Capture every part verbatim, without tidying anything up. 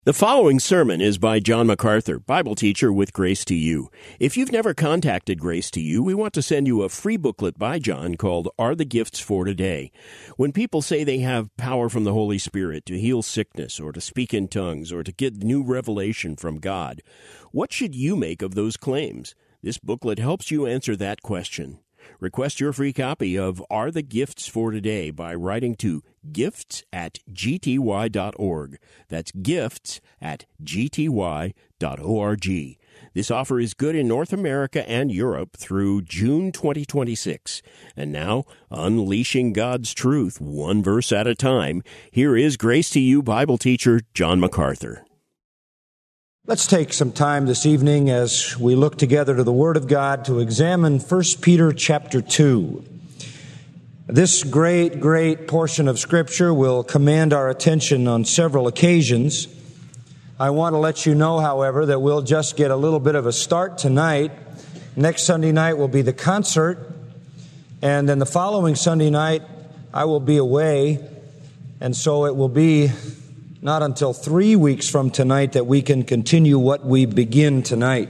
The following sermon is by John MacArthur, Bible teacher with Grace to You. If you've never contacted Grace to You, we want to send you a free booklet by John called Are the Gifts for Today? When people say they have power from the Holy Spirit to heal sickness or to speak in tongues or to get new revelation from God, what should you make of those claims? This booklet helps you answer that question. Request your free copy of Are the Gifts for Today by writing to gifts at g t y dot org. That's gifts at g t y dot org. This offer is good in North America and Europe through June twenty twenty-six. And now, unleashing God's truth one verse at a time, here is Grace to You Bible teacher John MacArthur. Let's take some time this evening as we look together to the Word of God to examine First Peter chapter two. This great, great portion of Scripture will command our attention on several occasions. I want to let you know, however, that we'll just get a little bit of a start tonight. Next Sunday night will be the concert, and then the following Sunday night I will be away, and so it will be not until three weeks from tonight that we can continue what we begin tonight.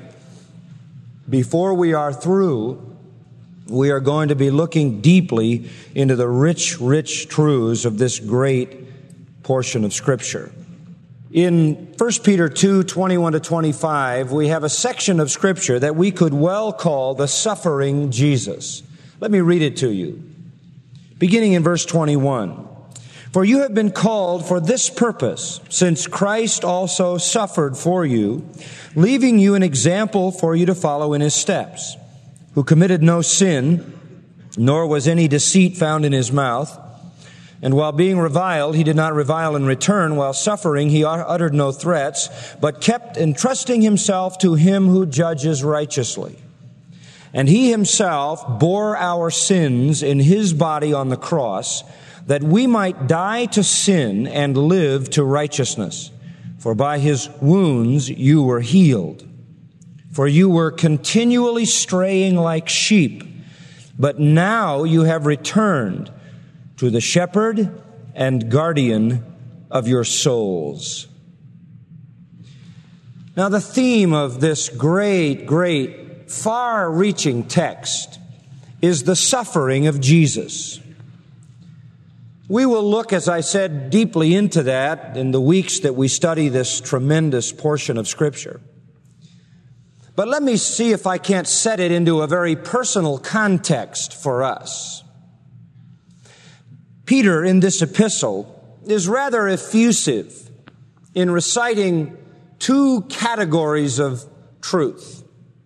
Before we are through, we are going to be looking deeply into the rich, rich truths of this great portion of Scripture. In First Peter two, twenty-one to twenty-five, we have a section of Scripture that we could well call the suffering Jesus. Let me read it to you. Beginning in verse twenty-one. For you have been called for this purpose, since Christ also suffered for you, leaving you an example for you to follow in his steps, who committed no sin, nor was any deceit found in his mouth. And while being reviled, he did not revile in return. While suffering, he uttered no threats, but kept entrusting himself to him who judges righteously. And he himself bore our sins in his body on the cross, that we might die to sin and live to righteousness. For by his wounds you were healed. For you were continually straying like sheep, but now you have returned to the shepherd and guardian of your souls. Now the theme of this great, great, far-reaching text is the suffering of Jesus. We will look, as I said, deeply into that in the weeks that we study this tremendous portion of Scripture. But let me see if I can't set it into a very personal context for us. Peter, in this epistle, is rather effusive in reciting two categories of truth.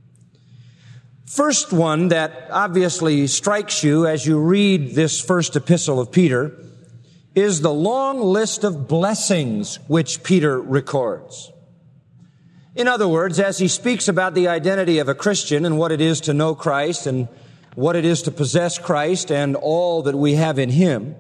First one that obviously strikes you as you read this first epistle of Peter is the long list of blessings which Peter records. In other words, as he speaks about the identity of a Christian and what it is to know Christ and what it is to possess Christ and all that we have in him,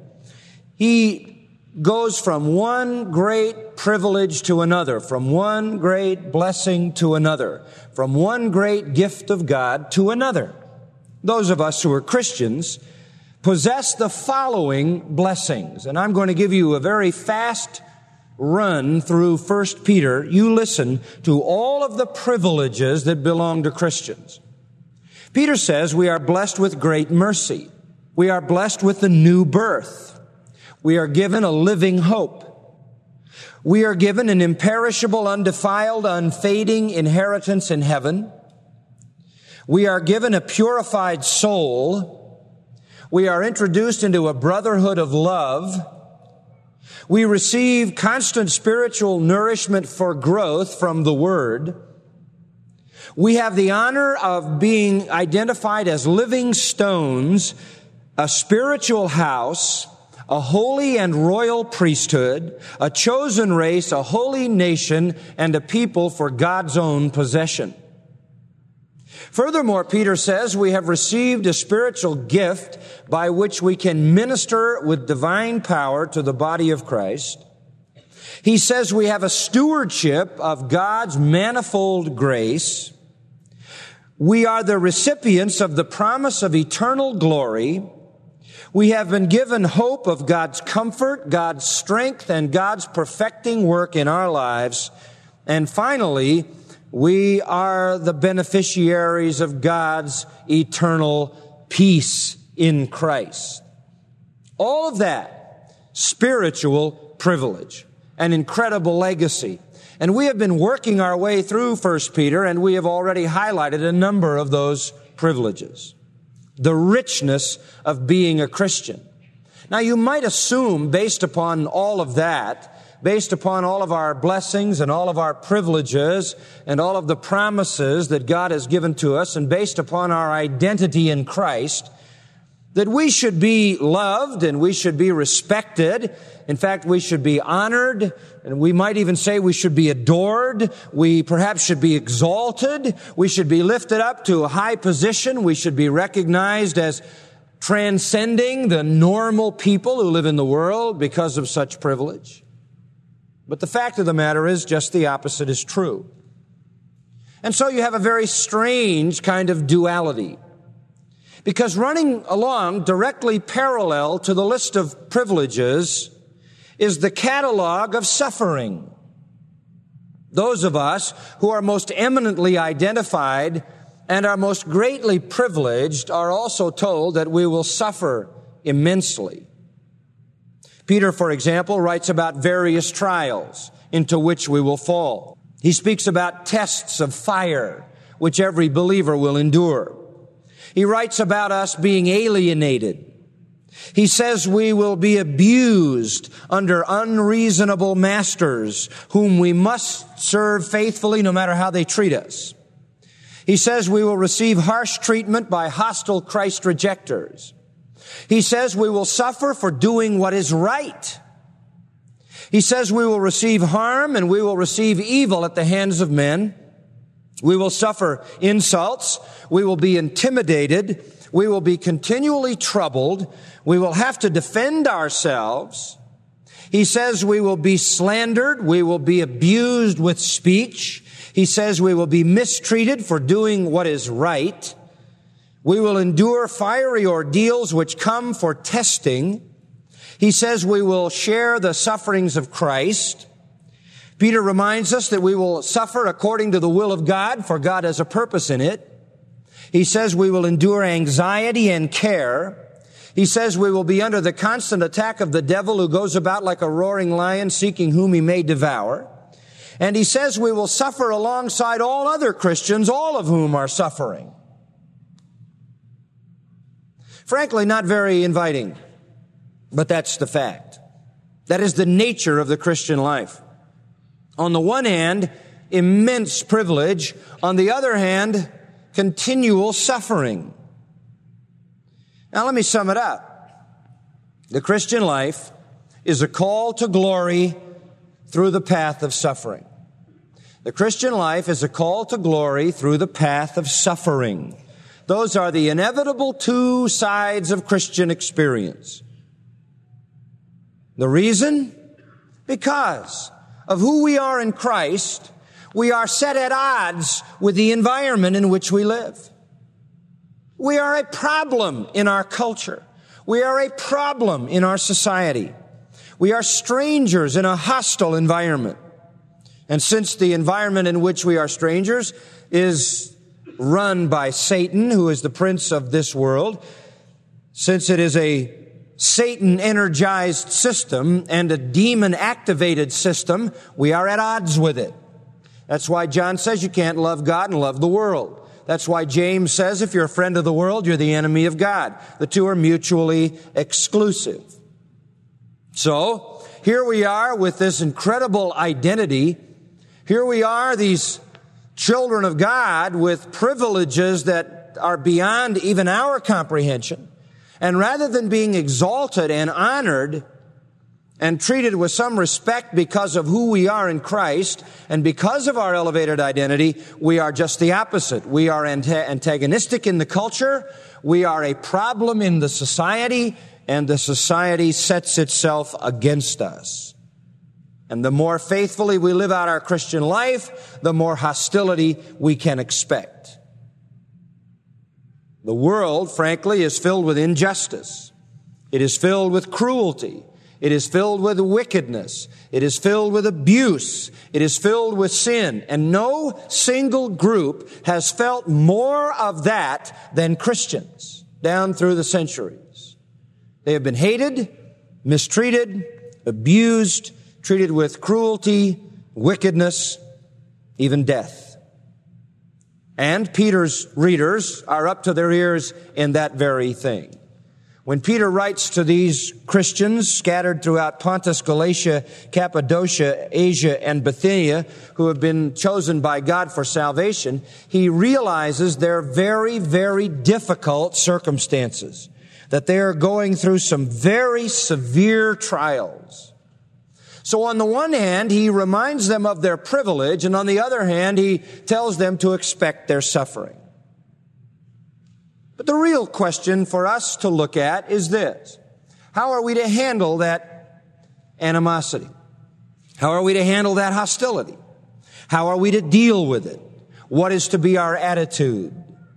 he goes from one great privilege to another, from one great blessing to another, from one great gift of God to another. Those of us who are Christians possess the following blessings. And I'm going to give you a very fast run through First Peter. You listen to all of the privileges that belong to Christians. Peter says we are blessed with great mercy. We are blessed with the new birth. We are given a living hope. We are given an imperishable, undefiled, unfading inheritance in heaven. We are given a purified soul. We are introduced into a brotherhood of love. We receive constant spiritual nourishment for growth from the Word. We have the honor of being identified as living stones, a spiritual house, a holy and royal priesthood, a chosen race, a holy nation, and a people for God's own possession. Furthermore, Peter says we have received a spiritual gift by which we can minister with divine power to the body of Christ. He says we have a stewardship of God's manifold grace. We are the recipients of the promise of eternal glory. We have been given hope of God's comfort, God's strength, and God's perfecting work in our lives. And finally, we are the beneficiaries of God's eternal peace in Christ. All of that, spiritual privilege, an incredible legacy. And we have been working our way through First Peter, and we have already highlighted a number of those privileges. The richness of being a Christian. Now, you might assume, based upon all of that, based upon all of our blessings and all of our privileges and all of the promises that God has given to us, and based upon our identity in Christ, that we should be loved and we should be respected. In fact, we should be honored, and we might even say we should be adored. We perhaps should be exalted. We should be lifted up to a high position. We should be recognized as transcending the normal people who live in the world because of such privilege. But the fact of the matter is just the opposite is true. And so you have a very strange kind of duality. Because running along directly parallel to the list of privileges is the catalog of suffering. Those of us who are most eminently identified and are most greatly privileged are also told that we will suffer immensely. Peter, for example, writes about various trials into which we will fall. He speaks about tests of fire, which every believer will endure. He writes about us being alienated. He says we will be abused under unreasonable masters whom we must serve faithfully no matter how they treat us. He says we will receive harsh treatment by hostile Christ rejectors. He says we will suffer for doing what is right. He says we will receive harm and we will receive evil at the hands of men. We will suffer insults. We will be intimidated. We will be continually troubled. We will have to defend ourselves. He says we will be slandered. We will be abused with speech. He says we will be mistreated for doing what is right. We will endure fiery ordeals which come for testing. He says we will share the sufferings of Christ. Peter reminds us that we will suffer according to the will of God, for God has a purpose in it. He says we will endure anxiety and care. He says we will be under the constant attack of the devil who goes about like a roaring lion seeking whom he may devour. And he says we will suffer alongside all other Christians, all of whom are suffering. Frankly, not very inviting, but that's the fact. That is the nature of the Christian life. On the one hand, immense privilege. On the other hand, continual suffering. Now let me sum it up. The Christian life is a call to glory through the path of suffering. The Christian life is a call to glory through the path of suffering. Those are the inevitable two sides of Christian experience. The reason? Because of who we are in Christ, we are set at odds with the environment in which we live. We are a problem in our culture. We are a problem in our society. We are strangers in a hostile environment. And since the environment in which we are strangers is run by Satan, who is the prince of this world, since it is a Satan-energized system and a demon-activated system, we are at odds with it. That's why John says you can't love God and love the world. That's why James says if you're a friend of the world, you're the enemy of God. The two are mutually exclusive. So, here we are with this incredible identity. Here we are, these children of God with privileges that are beyond even our comprehension. And rather than being exalted and honored and treated with some respect because of who we are in Christ and because of our elevated identity, we are just the opposite. We are antagonistic in the culture. We are a problem in the society, and the society sets itself against us. And the more faithfully we live out our Christian life, the more hostility we can expect. The world, frankly, is filled with injustice. It is filled with cruelty. It is filled with wickedness. It is filled with abuse. It is filled with sin. And no single group has felt more of that than Christians down through the centuries. They have been hated, mistreated, abused, treated with cruelty, wickedness, even death. And Peter's readers are up to their ears in that very thing. When Peter writes to these Christians scattered throughout Pontus, Galatia, Cappadocia, Asia, and Bithynia, who have been chosen by God for salvation, he realizes their very, very difficult circumstances, that they are going through some very severe trials. So on the one hand, he reminds them of their privilege, and on the other hand, he tells them to expect their suffering. But the real question for us to look at is this: how are we to handle that animosity? How are we to handle that hostility? How are we to deal with it? What is to be our attitude?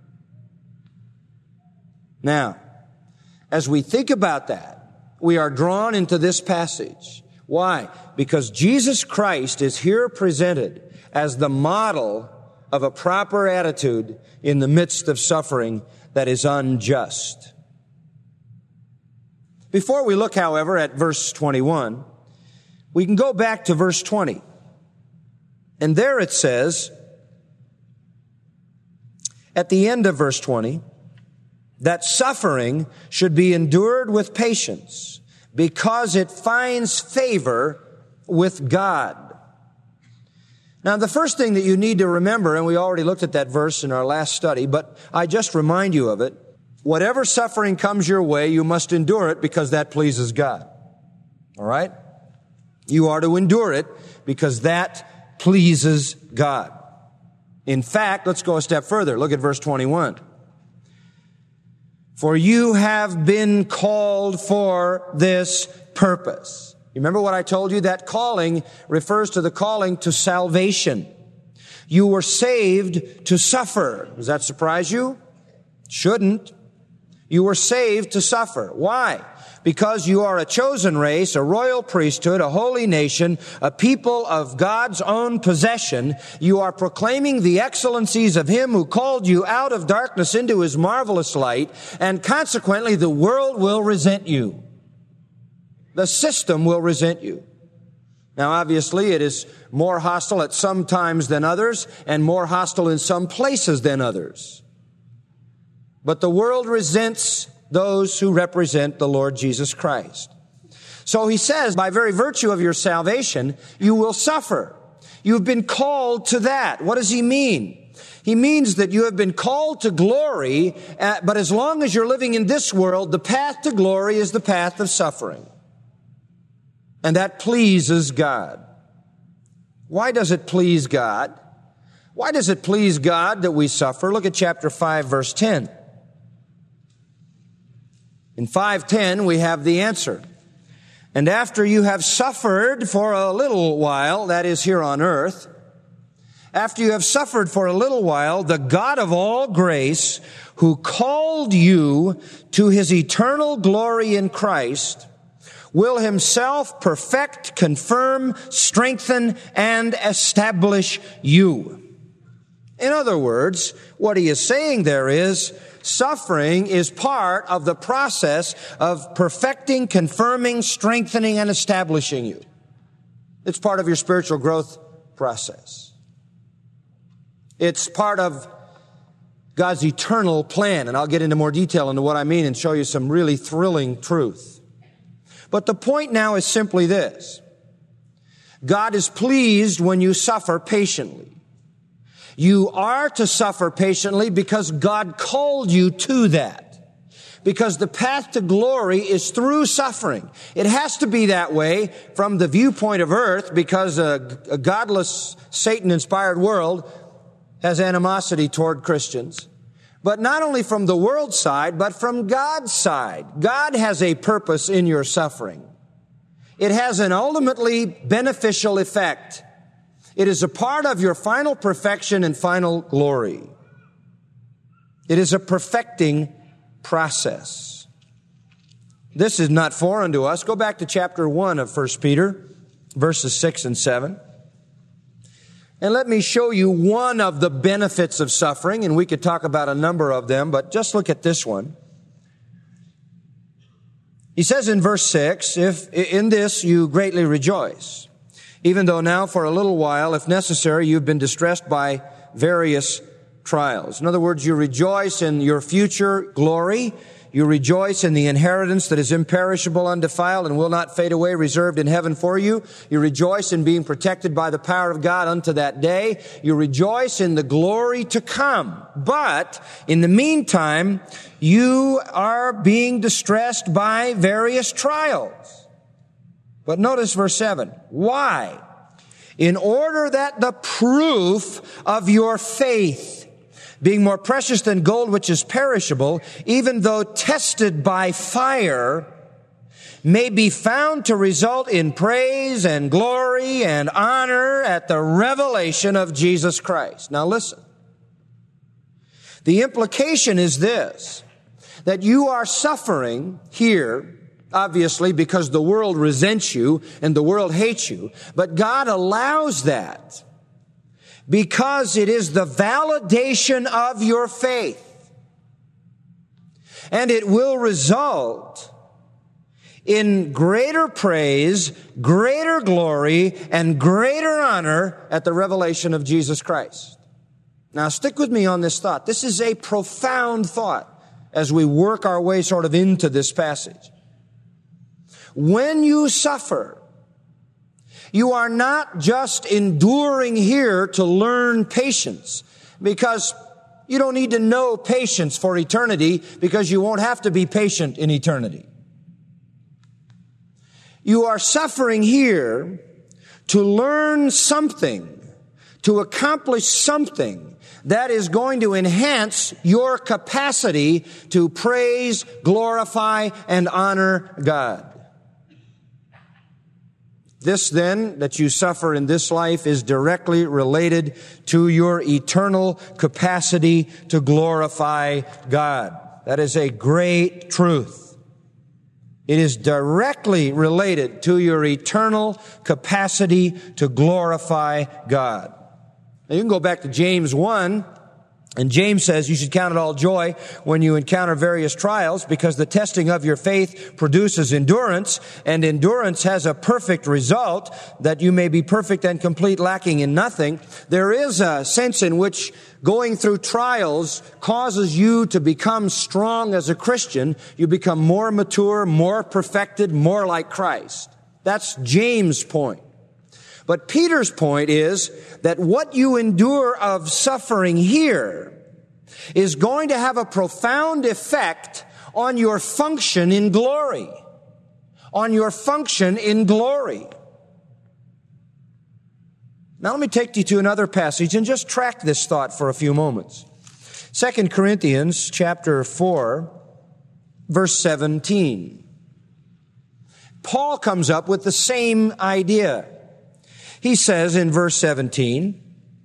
Now, as we think about that, we are drawn into this passage. Why? Because Jesus Christ is here presented as the model of a proper attitude in the midst of suffering that is unjust. Before we look, however, at verse twenty-one, we can go back to verse twenty. And there it says, at the end of verse twenty, that suffering should be endured with patience because it finds favor with God. Now, the first thing that you need to remember, and we already looked at that verse in our last study, but I just remind you of it, whatever suffering comes your way, you must endure it because that pleases God. All right? You are to endure it because that pleases God. In fact, let's go a step further. Look at verse twenty-one. For you have been called for this purpose. You remember what I told you? That calling refers to the calling to salvation. You were saved to suffer. Does that surprise you? Shouldn't. You were saved to suffer. Why? Because you are a chosen race, a royal priesthood, a holy nation, a people of God's own possession. You are proclaiming the excellencies of Him who called you out of darkness into His marvelous light, and consequently the world will resent you. The system will resent you. Now, obviously, it is more hostile at some times than others, and more hostile in some places than others. But the world resents those who represent the Lord Jesus Christ. So he says, by very virtue of your salvation, you will suffer. You've been called to that. What does he mean? He means that you have been called to glory, uh, but as long as you're living in this world, the path to glory is the path of suffering. And that pleases God. Why does it please God? Why does it please God that we suffer? Look at chapter five, verse ten. In five ten, we have the answer. And after you have suffered for a little while, that is here on earth, after you have suffered for a little while, the God of all grace, who called you to His eternal glory in Christ, will Himself perfect, confirm, strengthen, and establish you. In other words, what he is saying there is, suffering is part of the process of perfecting, confirming, strengthening, and establishing you. It's part of your spiritual growth process. It's part of God's eternal plan, and I'll get into more detail into what I mean and show you some really thrilling truth. But the point now is simply this. God is pleased when you suffer patiently. You are to suffer patiently because God called you to that. Because the path to glory is through suffering. It has to be that way from the viewpoint of earth because a, a godless, Satan-inspired world has animosity toward Christians. But not only from the world's side, but from God's side. God has a purpose in your suffering. It has an ultimately beneficial effect. It is a part of your final perfection and final glory. It is a perfecting process. This is not foreign to us. Go back to chapter one of First Peter, verses six and seven. And let me show you one of the benefits of suffering, and we could talk about a number of them, but just look at this one. He says in verse six, if in this you greatly rejoice, even though now for a little while, if necessary, you've been distressed by various trials. In other words, you rejoice in your future glory. You rejoice in the inheritance that is imperishable, undefiled, and will not fade away, reserved in heaven for you. You rejoice in being protected by the power of God unto that day. You rejoice in the glory to come. But in the meantime, you are being distressed by various trials. But notice verse seven. Why? In order that the proof of your faith, being more precious than gold which is perishable, even though tested by fire, may be found to result in praise and glory and honor at the revelation of Jesus Christ. Now listen. The implication is this, that you are suffering here, obviously because the world resents you and the world hates you, but God allows that because it is the validation of your faith. And it will result in greater praise, greater glory, and greater honor at the revelation of Jesus Christ. Now stick with me on this thought. This is a profound thought as we work our way sort of into this passage. When you suffer, you are not just enduring here to learn patience, because you don't need to know patience for eternity, because you won't have to be patient in eternity. You are suffering here to learn something, to accomplish something that is going to enhance your capacity to praise, glorify, and honor God. This then, that you suffer in this life, is directly related to your eternal capacity to glorify God. That is a great truth. It is directly related to your eternal capacity to glorify God. Now you can go back to James one, and James says you should count it all joy when you encounter various trials, because the testing of your faith produces endurance, and endurance has a perfect result, that you may be perfect and complete, lacking in nothing. There is a sense in which going through trials causes you to become strong as a Christian. You become more mature, more perfected, more like Christ. That's James' point. But Peter's point is that what you endure of suffering here is going to have a profound effect on your function in glory. On your function in glory. Now let me take you to another passage and just track this thought for a few moments. Second Corinthians chapter four, verse seventeen. Paul comes up with the same idea. He says in verse seventeen,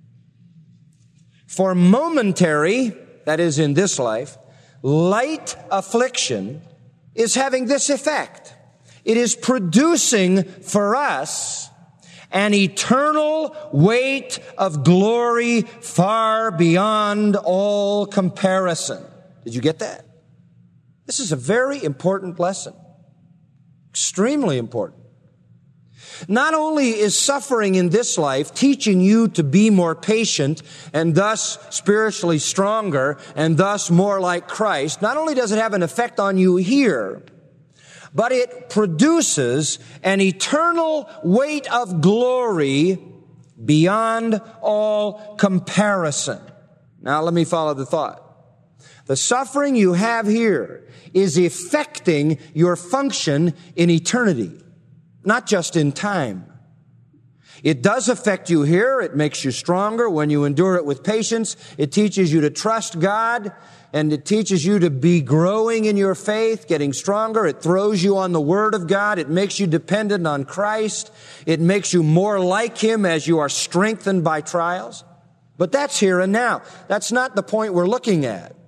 for momentary, that is in this life, light affliction is having this effect. It is producing for us an eternal weight of glory far beyond all comparison. Did you get that? This is a very important lesson. Extremely important. Not only is suffering in this life teaching you to be more patient and thus spiritually stronger and thus more like Christ, not only does it have an effect on you here, but it produces an eternal weight of glory beyond all comparison. Now let me follow the thought. The suffering you have here is affecting your function in eternity. Not just in time. It does affect you here. It makes you stronger when you endure it with patience. It teaches you to trust God, and it teaches you to be growing in your faith, getting stronger. It throws you on the Word of God. It makes you dependent on Christ. It makes you more like Him as you are strengthened by trials. But that's here and now. That's not the point we're looking at.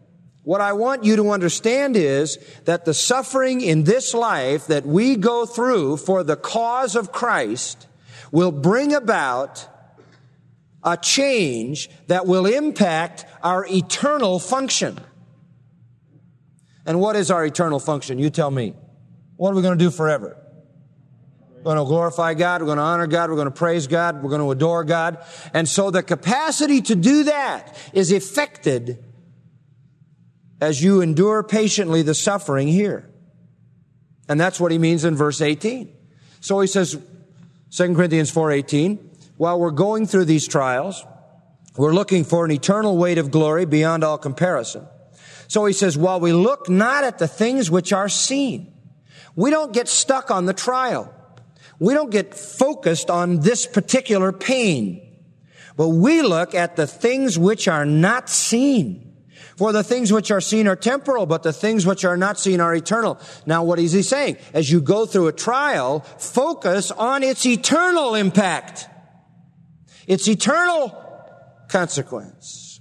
What I want you to understand is that the suffering in this life that we go through for the cause of Christ will bring about a change that will impact our eternal function. And what is our eternal function? You tell me. What are we going to do forever? We're going to glorify God. We're going to honor God. We're going to praise God. We're going to adore God. And so the capacity to do that is effected as you endure patiently the suffering here. And that's what he means in verse eighteen. So he says, Second Corinthians four eighteen, while we're going through these trials, we're looking for an eternal weight of glory beyond all comparison. So he says, while we look not at the things which are seen, we don't get stuck on the trial. We don't get focused on this particular pain, but we look at the things which are not seen. For the things which are seen are temporal, but the things which are not seen are eternal. Now, what is he saying? As you go through a trial, focus on its eternal impact, its eternal consequence.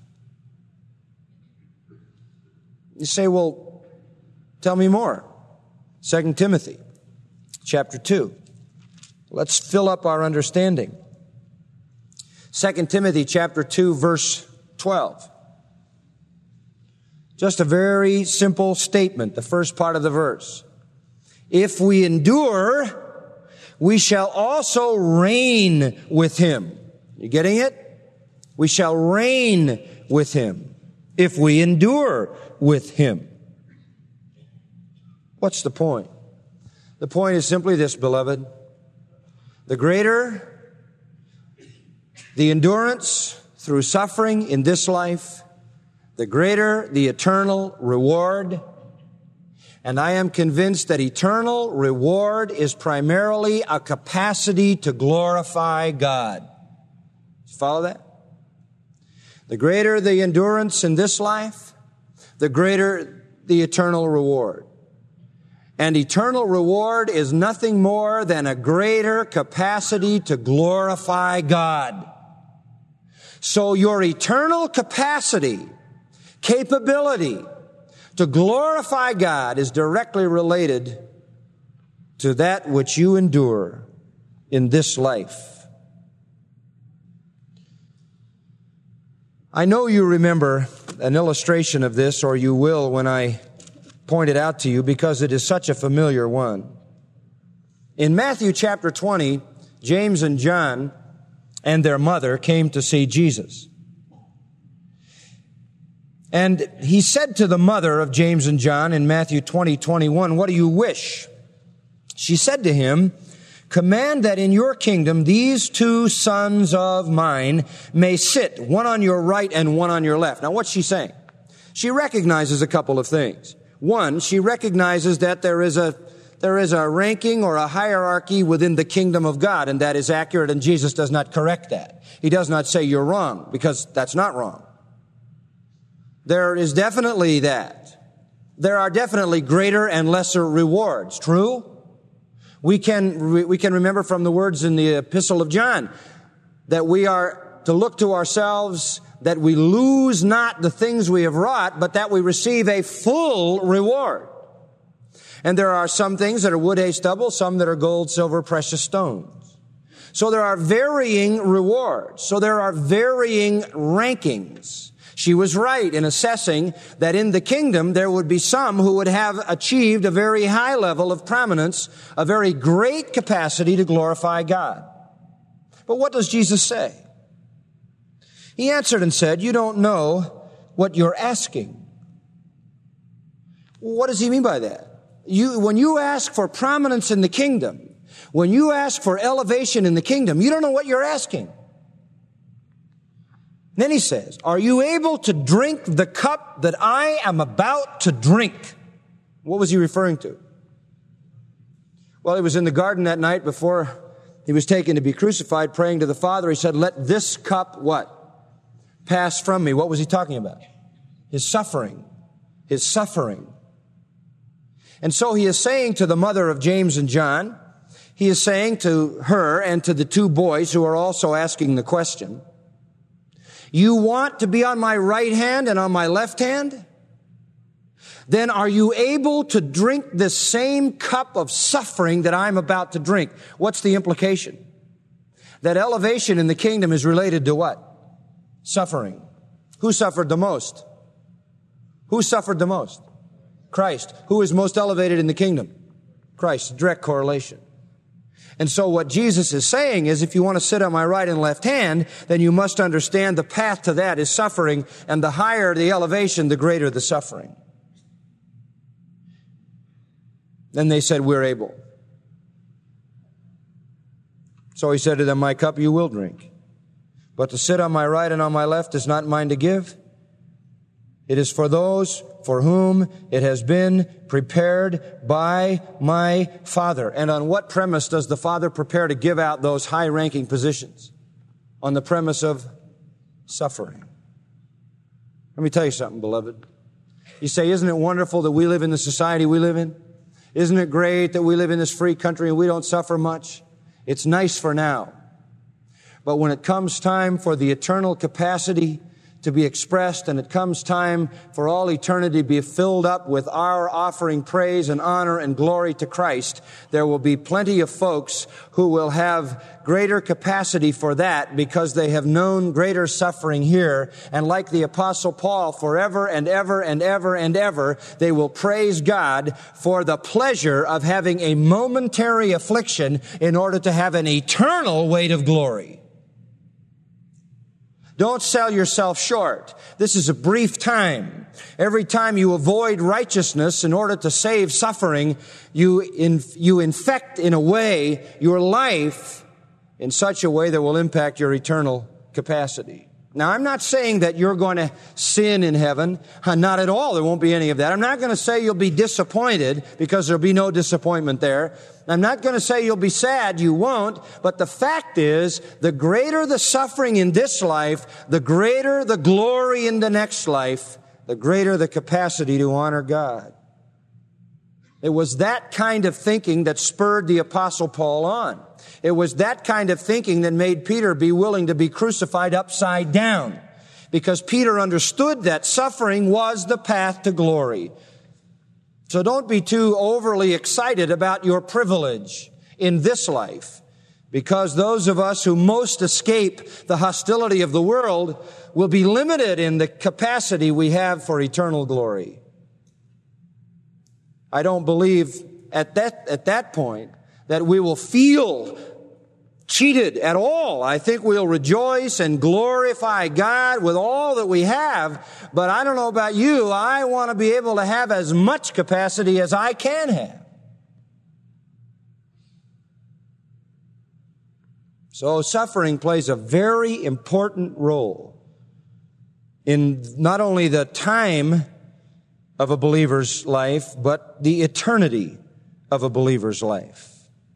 You say, well, tell me more. Second Timothy chapter two. Let's fill up our understanding. Second Timothy chapter two, verse twelve. Just a very simple statement, the first part of the verse. If we endure, we shall also reign with him. You getting it? We shall reign with him if we endure with him. What's the point? The point is simply this, beloved. The greater the endurance through suffering in this life, the greater the eternal reward. And I am convinced that eternal reward is primarily a capacity to glorify God. Follow that? The greater the endurance in this life, the greater the eternal reward. And eternal reward is nothing more than a greater capacity to glorify God. So your eternal capacity, capability to glorify God is directly related to that which you endure in this life. I know you remember an illustration of this, or you will when I point it out to you, because it is such a familiar one. In Matthew chapter twenty, James and John and their mother came to see Jesus. And he said to the mother of James and John in Matthew twenty, twenty-one, "What do you wish?" She said to him, "Command that in your kingdom these two sons of mine may sit, one on your right and one on your left." Now, what's she saying? She recognizes a couple of things. One, she recognizes that there is a there is a ranking or a hierarchy within the kingdom of God, and that is accurate, and Jesus does not correct that. He does not say you're wrong, because that's not wrong. There is definitely that. There are definitely greater and lesser rewards. True? We can, we can remember from the words in the Epistle of John that we are to look to ourselves that we lose not the things we have wrought, but that we receive a full reward. And there are some things that are wood, hay, stubble, some that are gold, silver, precious stones. So there are varying rewards. So there are varying rankings. She was right in assessing that in the kingdom there would be some who would have achieved a very high level of prominence, a very great capacity to glorify God. But what does Jesus say? He answered and said, "You don't know what you're asking." What does he mean by that? You, when you ask for prominence in the kingdom, when you ask for elevation in the kingdom, you don't know what you're asking. Then he says, "Are you able to drink the cup that I am about to drink?" What was he referring to? Well, he was in the garden that night before he was taken to be crucified, praying to the Father. He said, "Let this cup," what? "Pass from me." What was he talking about? His suffering. His suffering. And so he is saying to the mother of James and John, he is saying to her and to the two boys who are also asking the question, "You want to be on my right hand and on my left hand?" then are you able to drink this same cup of suffering that I'm about to drink? What's the implication? That elevation in the kingdom is related to what? Suffering. Who suffered the most? Who suffered the most? Christ. Who is most elevated in the kingdom? Christ. Direct correlation. And so what Jesus is saying is, if you want to sit on my right and left hand, then you must understand the path to that is suffering, and the higher the elevation, the greater the suffering. Then they said, we're able. So he said to them, my cup you will drink. But to sit on my right and on my left is not mine to give. It is for those for whom it has been prepared by my Father. And on what premise does the Father prepare to give out those high-ranking positions? On the premise of suffering. Let me tell you something, beloved. You say, isn't it wonderful that we live in the society we live in? Isn't it great that we live in this free country and we don't suffer much? It's nice for now. But when it comes time for the eternal capacity to be expressed, and it comes time for all eternity to be filled up with our offering praise and honor and glory to Christ, there will be plenty of folks who will have greater capacity for that because they have known greater suffering here. And like the Apostle Paul, forever and ever and ever and ever, they will praise God for the pleasure of having a momentary affliction in order to have an eternal weight of glory. Don't sell yourself short. This is a brief time. Every time you avoid righteousness in order to save suffering, you in, you infect in a way your life in such a way that will impact your eternal capacity. Now, I'm not saying that you're going to sin in heaven. Not at all. There won't be any of that. I'm not going to say you'll be disappointed, because there'll be no disappointment there. I'm not going to say you'll be sad. You won't. But the fact is, the greater the suffering in this life, the greater the glory in the next life, the greater the capacity to honor God. It was that kind of thinking that spurred the Apostle Paul on. It was that kind of thinking that made Peter be willing to be crucified upside down, because Peter understood that suffering was the path to glory. So don't be too overly excited about your privilege in this life, because those of us who most escape the hostility of the world will be limited in the capacity we have for eternal glory. I don't believe at that, at that point that we will feel cheated at all. I think we'll rejoice and glorify God with all that we have. But I don't know about you. I want to be able to have as much capacity as I can have. So suffering plays a very important role in not only the time of a believer's life, but the eternity of a believer's life.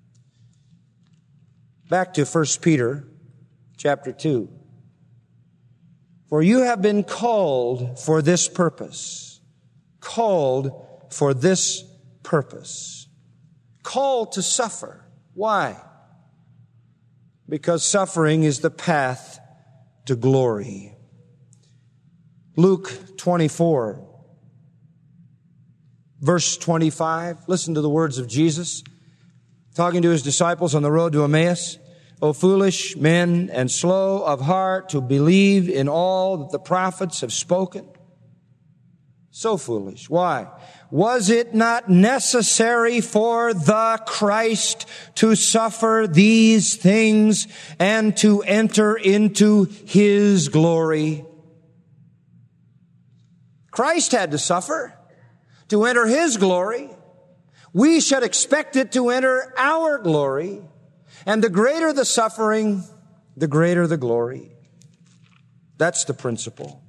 Back to First Peter chapter two. For you have been called for this purpose. Called for this purpose. Called to suffer. Why? Because suffering is the path to glory. Luke twenty-four, verse twenty-five. Listen to the words of Jesus, talking to his disciples on the road to Emmaus. O foolish men and slow of heart to believe in all that the prophets have spoken. So foolish. Why? Was it not necessary for the Christ to suffer these things and to enter into His glory? Christ had to suffer to enter His glory. We should expect it to enter our glory. And the greater the suffering, the greater the glory. That's the principle.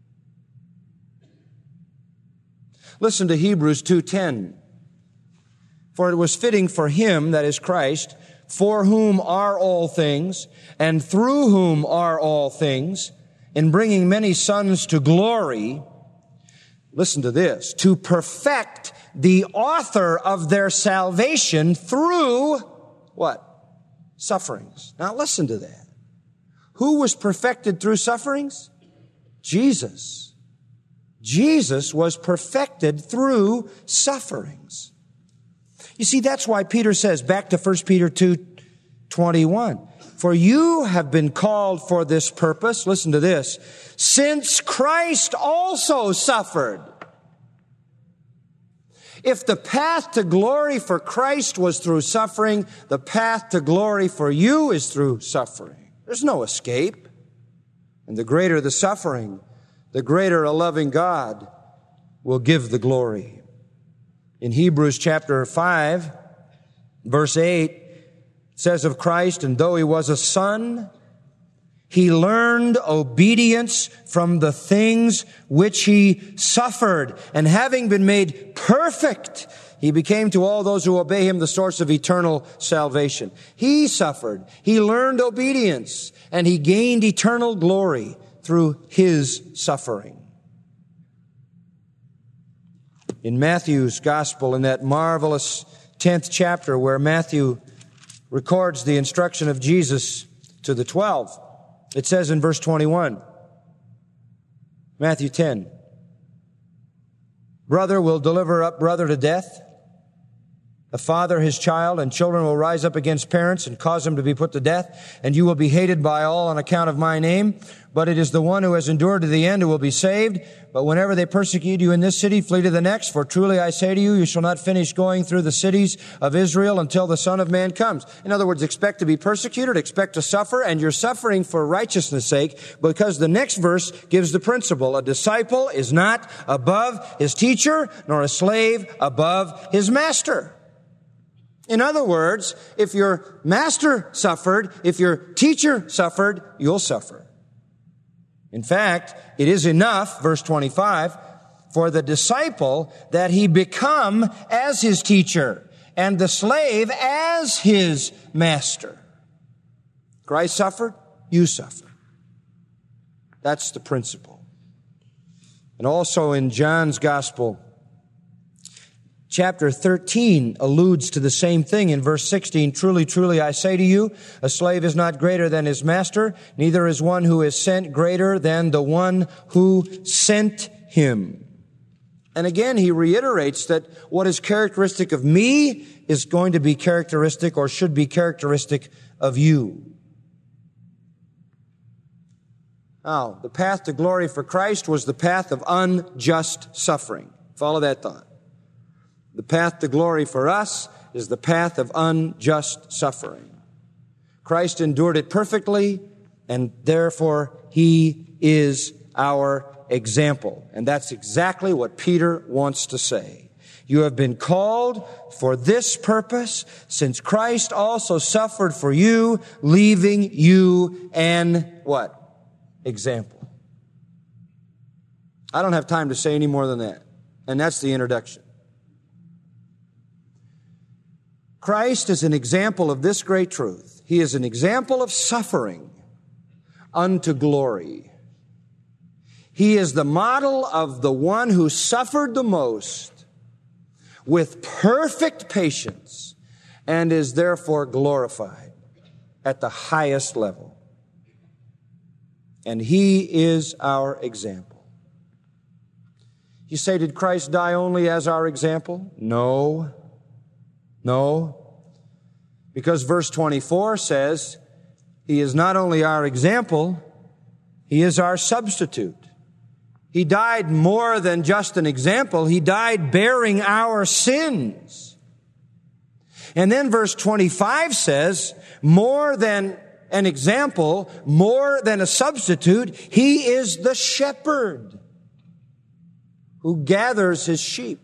Listen to Hebrews two ten. For it was fitting for Him, that is Christ, for whom are all things, and through whom are all things, in bringing many sons to glory, listen to this, to perfect the author of their salvation through what? Sufferings. Now listen to that. Who was perfected through sufferings? Jesus. Jesus was perfected through sufferings. You see, that's why Peter says, back to First Peter two twenty-one, for you have been called for this purpose, listen to this, since Christ also suffered. If the path to glory for Christ was through suffering, the path to glory for you is through suffering. There's no escape. And the greater the suffering, the greater a loving God will give the glory. In Hebrews chapter five, verse eight, it says of Christ, and though he was a son, he learned obedience from the things which he suffered. And having been made perfect, he became to all those who obey him the source of eternal salvation. He suffered. He learned obedience. And he gained eternal glory through his suffering. In Matthew's gospel, in that marvelous tenth chapter where Matthew records the instruction of Jesus to the twelve, it says in verse twenty-one, Matthew ten, brother will deliver up brother to death, a father his child, and children will rise up against parents and cause them to be put to death, and you will be hated by all on account of my name. But it is the one who has endured to the end who will be saved. But whenever they persecute you in this city, flee to the next. For truly I say to you, you shall not finish going through the cities of Israel until the Son of Man comes. In other words, expect to be persecuted, expect to suffer, and you're suffering for righteousness' sake, because the next verse gives the principle. A disciple is not above his teacher, nor a slave above his master. In other words, if your master suffered, if your teacher suffered, you'll suffer. In fact, it is enough, verse twenty-five, for the disciple that he become as his teacher and the slave as his master. Christ suffered, you suffer. That's the principle. And also in John's gospel, chapter thirteen alludes to the same thing in verse sixteen. Truly, truly, I say to you, a slave is not greater than his master, neither is one who is sent greater than the one who sent him. And again, he reiterates that what is characteristic of me is going to be characteristic or should be characteristic of you. Now, the path to glory for Christ was the path of unjust suffering. Follow that thought. The path to glory for us is the path of unjust suffering. Christ endured it perfectly, and therefore he is our example. And that's exactly what Peter wants to say. You have been called for this purpose, since Christ also suffered for you, leaving you an what? Example. I don't have time to say any more than that. And that's the introduction. Christ is an example of this great truth. He is an example of suffering unto glory. He is the model of the one who suffered the most with perfect patience and is therefore glorified at the highest level. And he is our example. You say, did Christ die only as our example? No. No, because verse twenty-four says, he is not only our example, he is our substitute. He died more than just an example. He died bearing our sins. And then verse twenty-five says, more than an example, more than a substitute, he is the shepherd who gathers his sheep.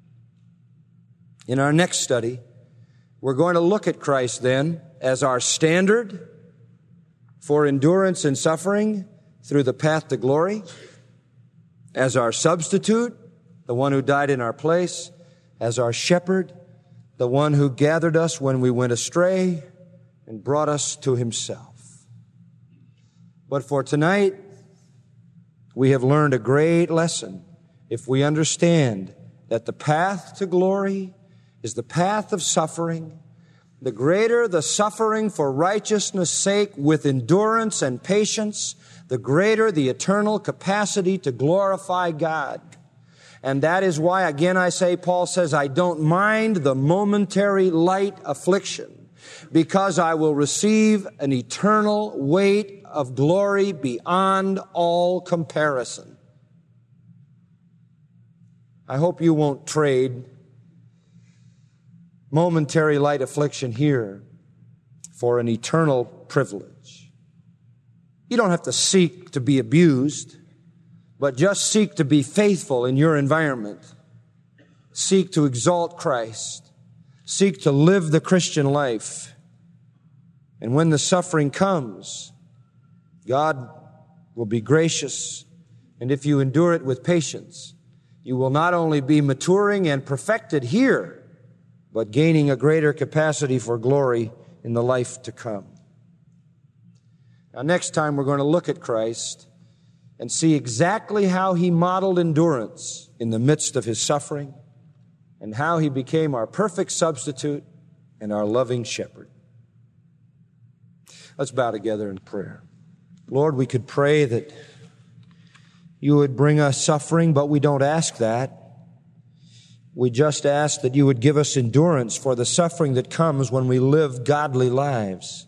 In our next study, we're going to look at Christ then as our standard for endurance and suffering through the path to glory, as our substitute, the one who died in our place, as our shepherd, the one who gathered us when we went astray and brought us to himself. But for tonight, we have learned a great lesson if we understand that the path to glory is the path of suffering. The greater the suffering for righteousness' sake with endurance and patience, the greater the eternal capacity to glorify God. And that is why, again I say, Paul says, I don't mind the momentary light affliction, because I will receive an eternal weight of glory beyond all comparison. I hope you won't trade momentary light affliction here for an eternal privilege. You don't have to seek to be abused, but just seek to be faithful in your environment. Seek to exalt Christ. Seek to live the Christian life. And when the suffering comes, God will be gracious. And if you endure it with patience, you will not only be maturing and perfected here, but gaining a greater capacity for glory in the life to come. Now, next time we're going to look at Christ and see exactly how He modeled endurance in the midst of His suffering and how He became our perfect substitute and our loving shepherd. Let's bow together in prayer. Lord, we could pray that You would bring us suffering, but we don't ask that. We just ask that You would give us endurance for the suffering that comes when we live godly lives.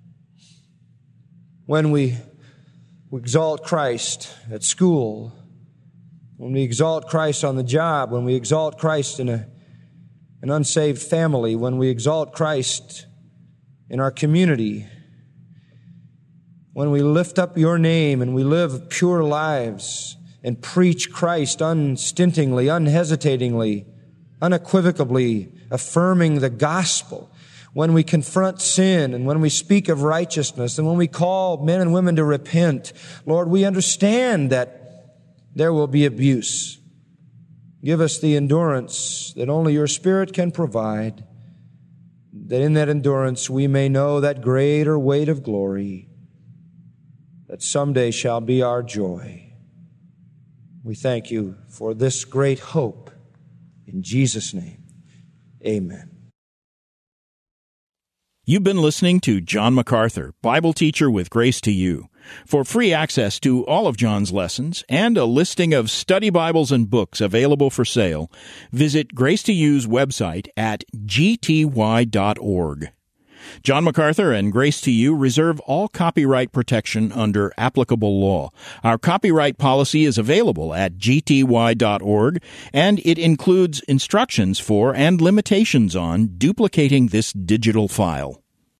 When we We exalt Christ at school, when we exalt Christ on the job, when we exalt Christ in a, an unsaved family, when we exalt Christ in our community, when we lift up Your name and we live pure lives and preach Christ unstintingly, unhesitatingly, unequivocally, affirming the gospel, when we confront sin and when we speak of righteousness and when we call men and women to repent, Lord, we understand that there will be abuse. Give us the endurance that only Your Spirit can provide, that in that endurance we may know that greater weight of glory that someday shall be our joy. We thank You for this great hope. In Jesus' name, amen. You've been listening to John MacArthur, Bible teacher with Grace to You. For free access to all of John's lessons and a listing of study Bibles and books available for sale, visit Grace to You's website at g t y dot org. John MacArthur and Grace to You reserve all copyright protection under applicable law. Our copyright policy is available at g t y dot org, and it includes instructions for and limitations on duplicating this digital file.